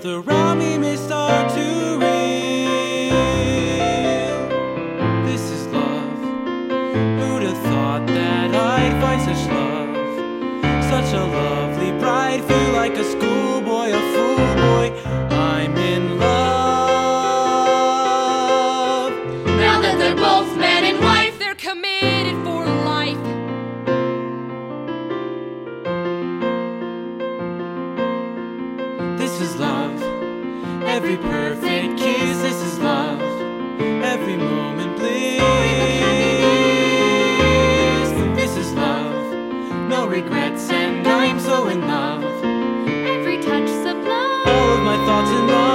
world around me may start to reel. This is love. Who'd have thought that I'd find such love? Such a lovely bride, feel like a schoolboy, a fool boy. I'm in love. Now that they're both man and wife, they're committed for life. This is love. Every perfect kiss, this is love. Every moment bliss. This is love. No regrets and I'm so in love. Every touch sublime. All of my thoughts and